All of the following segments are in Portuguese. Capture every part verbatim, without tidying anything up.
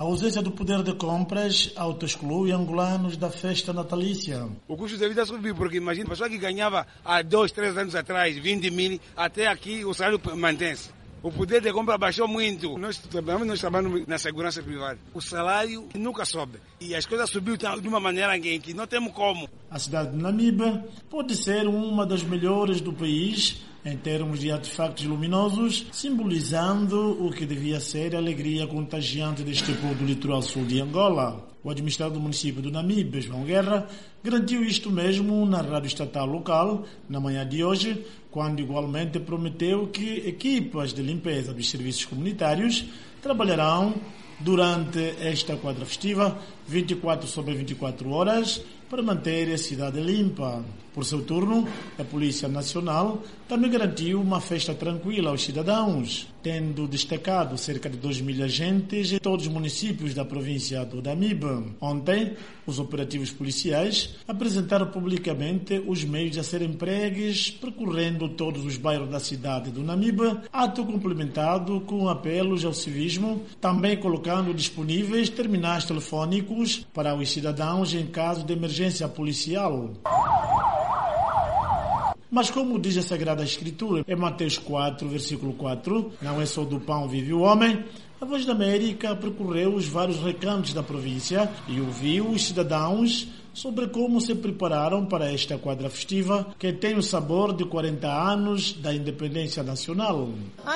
A ausência do poder de compras autoexclui angolanos da festa natalícia. O custo de vida subiu, porque imagina, a pessoa que ganhava há dois, três anos atrás vinte mil, até aqui o salário mantém-se. O poder de compra baixou muito. Nós trabalhamos, nós trabalhamos na segurança privada. O salário nunca sobe. E as coisas subiram de uma maneira em que não temos como. A cidade de Namibe pode ser uma das melhores do país em termos de artefactos luminosos, simbolizando o que devia ser a alegria contagiante deste povo do litoral sul de Angola. O administrador do município de Namibe, João Guerra, garantiu isto mesmo na rádio estatal local, na manhã de hoje, quando igualmente prometeu que equipas de limpeza dos serviços comunitários trabalharão durante esta quadra festiva vinte e quatro sobre vinte e quatro horas para manter a cidade limpa. Por seu turno, a Polícia Nacional também garantiu uma festa tranquila aos cidadãos, tendo destacado cerca de dois mil agentes em todos os municípios da província do Namibe. Ontem, os operativos policiais apresentaram publicamente os meios a serem empregues, percorrendo todos os bairros da cidade do Namibe, ato complementado com apelos ao civismo, também colocando disponíveis terminais telefónicos para os cidadãos em caso de emergência policial. Mas como diz a Sagrada Escritura, em Mateus quatro, versículo quatro, não é só do pão vive o homem, a Voz da América percorreu os vários recantos da província e ouviu os cidadãos sobre como se prepararam para esta quadra festiva que tem o sabor de quarenta anos da independência nacional.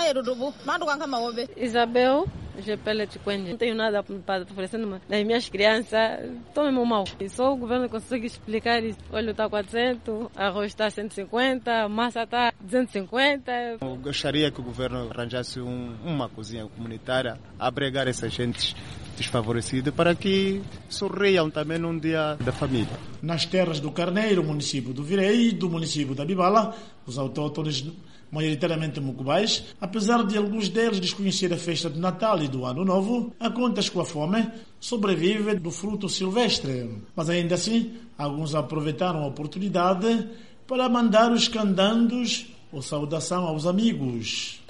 Isabel, não tenho nada para oferecer nas minhas crianças, estou mesmo mal. Só o governo consegue explicar isso. Olha, está quatrocentos, arroz está cento e cinquenta, massa está duzentos e cinquenta. Eu gostaria que o governo arranjasse um, uma cozinha comunitária a abrigar essa gente desfavorecido para que sorriam também num dia da família. Nas terras do Carneiro, município do Virei e do município da Bibala, os autóctones, maioritariamente mucubais, apesar de alguns deles desconhecer a festa de Natal e do Ano Novo, a contas com a fome, sobrevive do fruto silvestre. Mas ainda assim, alguns aproveitaram a oportunidade para mandar os candandos ou saudação aos amigos.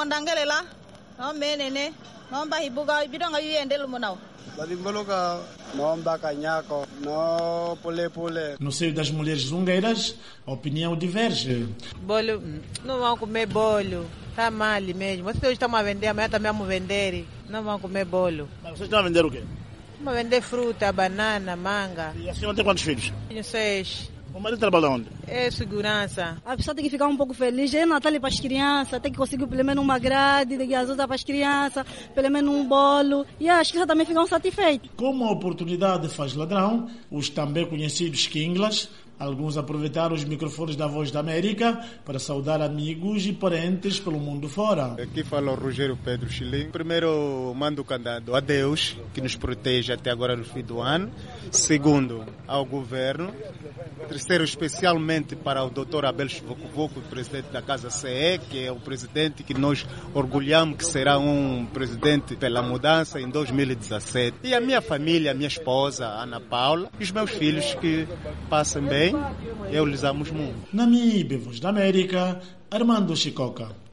No seio das mulheres zungueiras, a opinião diverge. Bolo, não vão comer bolo, está mal mesmo. Vocês hoje estão a vender, amanhã também vamos vender, não vão comer bolo. Mas vocês estão a vender o quê? Vamos vender fruta, banana, manga. E a senhora tem quantos filhos? Tenho seis. O marido trabalha onde? É segurança. A pessoa tem que ficar um pouco feliz. É Natal para as crianças, tem que conseguir pelo menos uma grade de gasosa para as crianças, pelo menos um bolo. E as crianças também ficam satisfeitas. Como a oportunidade faz ladrão, os também conhecidos Kinglas, alguns aproveitaram os microfones da Voz da América para saudar amigos e parentes pelo mundo fora. Aqui fala o Rogério Pedro Chilim. Primeiro, mando o candado a Deus, que nos protege até agora no fim do ano. Segundo, ao governo. Terceiro, especialmente para o doutor Abel Voco, presidente da Casa C E, que é o presidente que nós orgulhamos que será um presidente pela mudança em dois mil e dezassete. E a minha família, a minha esposa, Ana Paula, e os meus filhos que passam bem, eu lhes amo muito. Namibe, Voz da América, Armando Chicoca.